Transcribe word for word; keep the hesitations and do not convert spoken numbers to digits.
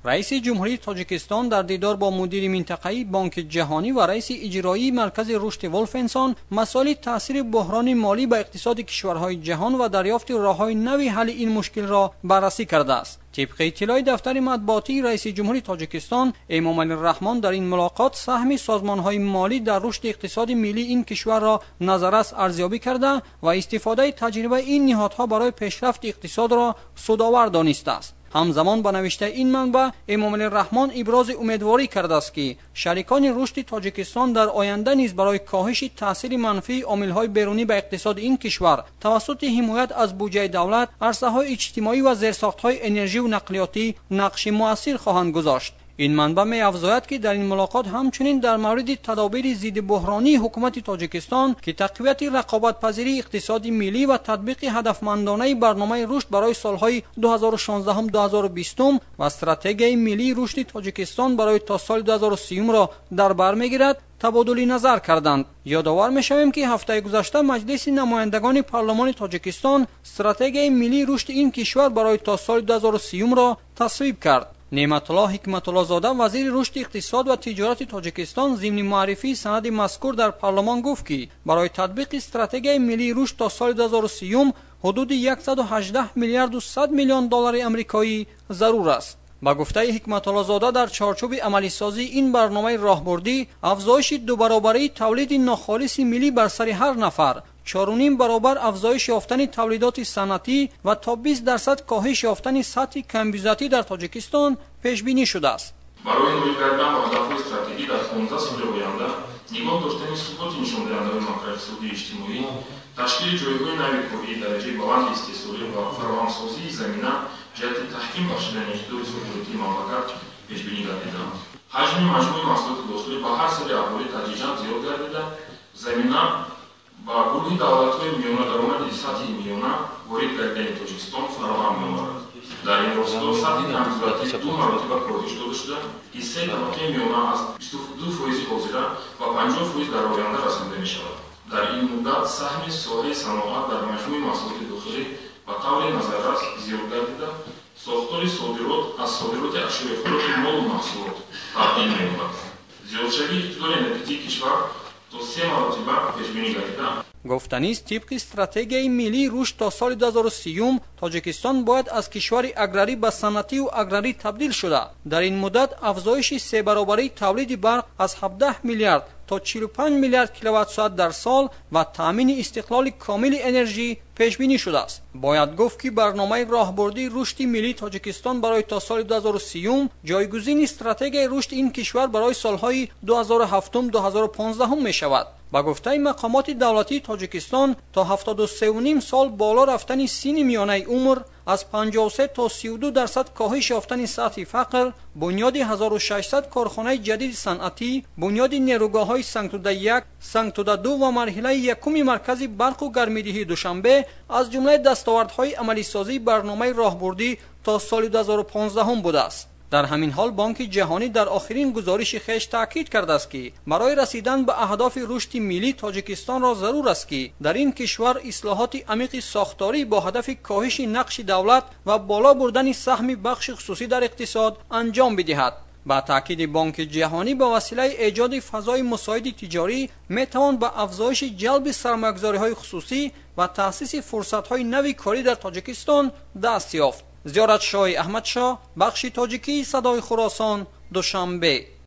رئیس جمهوری تاجیکستان در دیدار با مدیر منطقه‌ای بانک جهانی و رئیس اجرایی مرکز رشد ولفنسون مسائل تاثیر بحران مالی به اقتصاد کشورهای جهان و دریافت راه‌های نوی حل این مشکل را بررسی کرده است. طبق اطلاع دفتر مطبوعاتی رئیس جمهوری تاجیکستان امام علی الرحمن در این ملاقات سهم سازمان‌های مالی در رشد اقتصاد ملی این کشور را نظررس ارزیابی کرده و استفاده تجربه این نهادها برای پیشرفت اقتصاد را سودآور دانسته است. همزمان با نوشته این منبع امام علی الرحمن ابراز امیدواری کرده است که شریکان رشد تاجیکستان در آینده نیز برای کاهش تاثیر منفی عامل‌های بیرونی به اقتصاد این کشور توسط حمایت از بودجه دولت، عرصه‌های اجتماعی و زیرساخت‌های انرژی و نقلیاتی نقش مؤثر خواهند گذاشت. این منبع می افزاید که در این ملاقات همچنین در مورد تدابیر ضد بحرانی حکومت تاجیکستان که تقویت رقابت پذیری اقتصادی ملی و تطبیق هدفمندانه برنامه رشد برای سالهای دو هزار و شانزده تا دو هزار و بیست و استراتژی ملی رشد تاجیکستان برای تا سال دو هزار و سی را در بر میگیرد تبادل نظر کردند. یادآور می‌شویم که هفته گذشته مجلس نمایندگان پارلمان تاجیکستان استراتژی ملی رشد این کشور برای تا سال دو هزار و سی را تصویب کرد. نعمت الله حکمت الله زاده وزیر رشد اقتصاد و تجارت تاجیکستان ضمن معرفی سند مذکور در پارلمان گفت که برای تطبیق استراتژی ملی رشد تا سال دو هزار و سی حدود صد و هجده میلیارد و صد میلیون دلار آمریکایی ضرور است. با گفته حکمت الله زاده در چارچوب عملی سازی این برنامه راهبردی افزایش دو برابری تولید ناخالص ملی بر سر هر نفر، چهار و نیم برابر افزایش یافتن تولیدات صنعتی و تا بیست درصد کاهش یافتن سطح کمبودی در تاجیکستان پیش بینی شده است. برای نوعی کردن هدف استراتژی در پانزده سال آینده نگاه داشتن ثبات نشاندهنده ماکرواقتصادی اجتماعی، تشکیل جایگاه نوی کاری درجه بلند استحصالی و فراهمسازی زمینه جهت تحکیم بخشیدن اقتدار صادراتی مملکت پیش بینی گردیده. حجم مجموع محصولات داخلی با هر سری اهالی تدریجا زیاد گردیده، زمینه با گروه دولت‌های میانه درآمد سطحی میانه وارد گردیدن تاجیکستان فراهم می‌آورد. در این راستا سطح کمبودی دو مراتب کاهش داده شده، حصه طبقه میانه از بیست و دو درصد حاضره و پنجاه درصد در آینده رسانده می‌شود. در این مدت سهم ساحه صنعت در مجموع محصولات داخلی به طور نظررس زیاد گردیده، ساختار صادرات از صادرات اشیاء خوراک مال و محصولات تبدیل می‌یابد. زیادشوی اقتدار انرژیتی کشور تا سه مراتب پیش بینی گردیده. گفتنی است طبق استراتژی ملی رشد تا سال دو هزار و سی تاجیکستان باید از کشور اگراری به صنعتی و اگراری تبدیل شده. در این مدت افزایش سه برابری تولید برق از هفده میلیارد تا چهل و پنج میلیارد کیلووات ساعت در سال و تامین استقلال کامل انرژی پیش بینی شده است. باید گفت که برنامه راهبردی رشد ملی تاجیکستان برای تا سال دو هزار و سی جایگزین استراتژی رشد این کشور برای سالهای دو هزار و هفت تا دو هزار و پانزده می شود. با گفته مقامات دولتی تاجیکستان تا هفتاد و سه و نیم سال بالا رفتن سن میانه عمر، از پنجاه و سه تا سی و دو درصد کاهش یافتن سطح فقر، بنیاد هزار و ششصد کارخانه جدید صنعتی، بنیاد نیروگاه‌های سنگتوده یک، سنگتوده دو و مرحله یکم مرکز برق و گرمایدهی دوشنبه از جمله دستاوردهای عملی سازی برنامه راهبردی تا سال دو هزار و پانزده بوده است. در همین حال بانک جهانی در آخرین گزارش خیش تاکید کرده است که برای رسیدن به اهداف رشد ملی تاجیکستان را ضرور است که در این کشور اصلاحات عمیق ساختاری با هدف کاهش نقش دولت و بالا بردن سهم بخش خصوصی در اقتصاد انجام بدهد. با تاکید بانک جهانی با وسیله ایجاد فضای مساعد تجاری میتوان به افزایش جلب سرمایه‌گذاری‌های خصوصی و تأسیس فرصت‌های نوی کاری در تاجیکستان دست یافت. زیارت شاه احمد شاه، بخش تاجیکی صدای خراسان، دوشنبه.